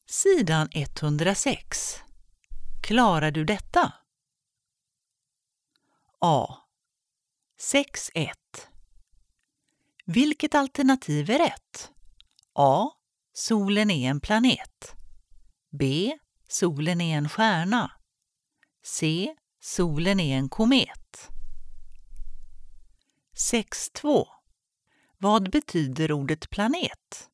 Sidan 106. Klarar du detta? A. 6.1. Vilket alternativ är rätt? A. Solen är en planet. B. Solen är en stjärna. C. Solen är en komet. 6.2. Vad betyder ordet planet?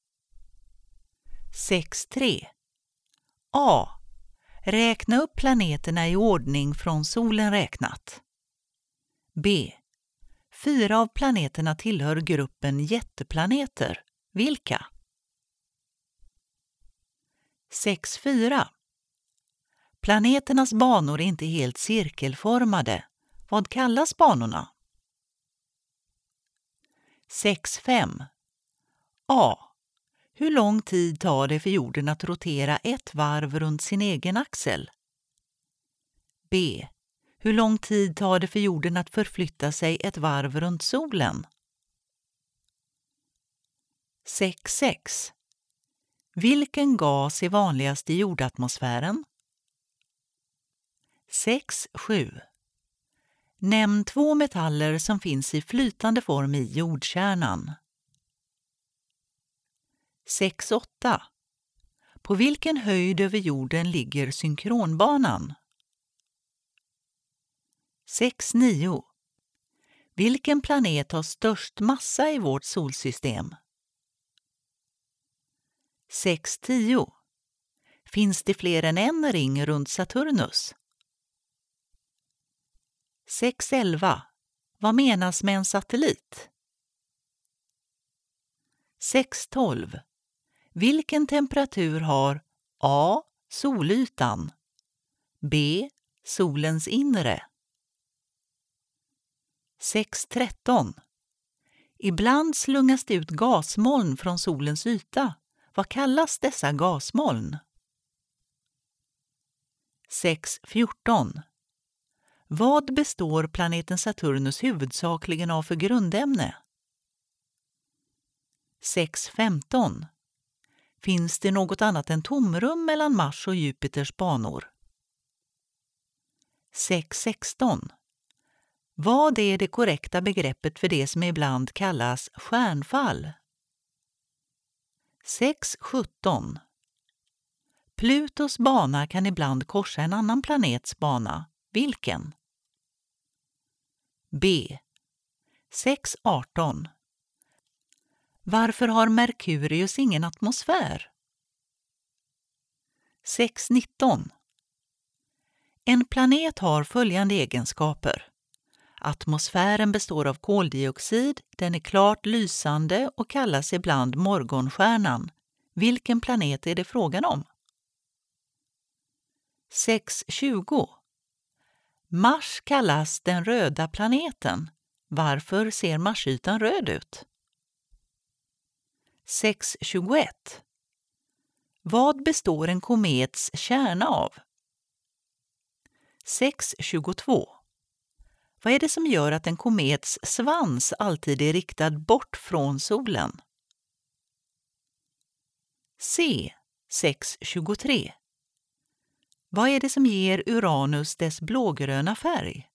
6.3. A. Räkna upp planeterna i ordning från solen räknat. B. 4 av planeterna tillhör gruppen jätteplaneter. Vilka? 6.4. Planeternas banor är inte helt cirkelformade. Vad kallas banorna? 6.5. A. Hur lång tid tar det för jorden att rotera ett varv runt sin egen axel? B. Hur lång tid tar det för jorden att förflytta sig ett varv runt solen? 6.6. Vilken gas är vanligast i jordatmosfären? 6.7. Nämn 2 metaller som finns i flytande form i jordkärnan. 6.8. På vilken höjd över jorden ligger synkronbanan? 6.9. Vilken planet har störst massa i vårt solsystem? 6.10. Finns det fler än en ring runt Saturnus? 6.11. Vad menas med en satellit? 6.12. Vilken temperatur har A. Solytan, B. Solens inre? 6.13. Ibland slungas det ut gasmoln från solens yta. Vad kallas dessa gasmoln? 6.14. Vad består planeten Saturnus huvudsakligen av för grundämne? 6.15. Finns det något annat än tomrum mellan Mars och Jupiters banor? 6.16. Vad är det korrekta begreppet för det som ibland kallas stjärnfall? 6.17. Plutos bana kan ibland korsa en annan planets bana. Vilken? B. 6.18. Varför har Merkurius ingen atmosfär? 6.19. En planet har följande egenskaper. Atmosfären består av koldioxid, den är klart lysande och kallas ibland morgonstjärnan. Vilken planet är det frågan om? 6.20. Mars kallas den röda planeten. Varför ser Marsytan röd ut? 6.21. Vad består en komets kärna av? 6.22. Vad är det som gör att en komets svans alltid är riktad bort från solen? C. 6.23. Vad är det som ger Uranus dess blågröna färg?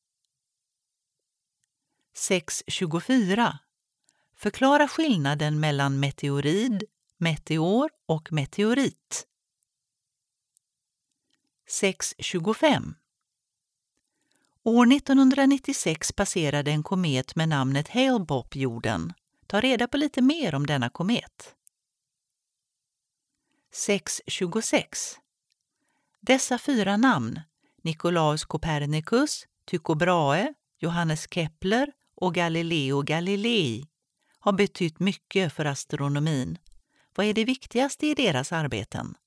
6.24. Förklara skillnaden mellan meteorid, meteor och meteorit. 6.25. År 1996 passerade en komet med namnet Hale-Bopp jorden. Ta reda på lite mer om denna komet. 6.26. Dessa 4 namn, Nicolaus Copernicus, Tycho Brahe, Johannes Kepler och Galileo Galilei, har betytt mycket för astronomin. Vad är det viktigaste i deras arbeten?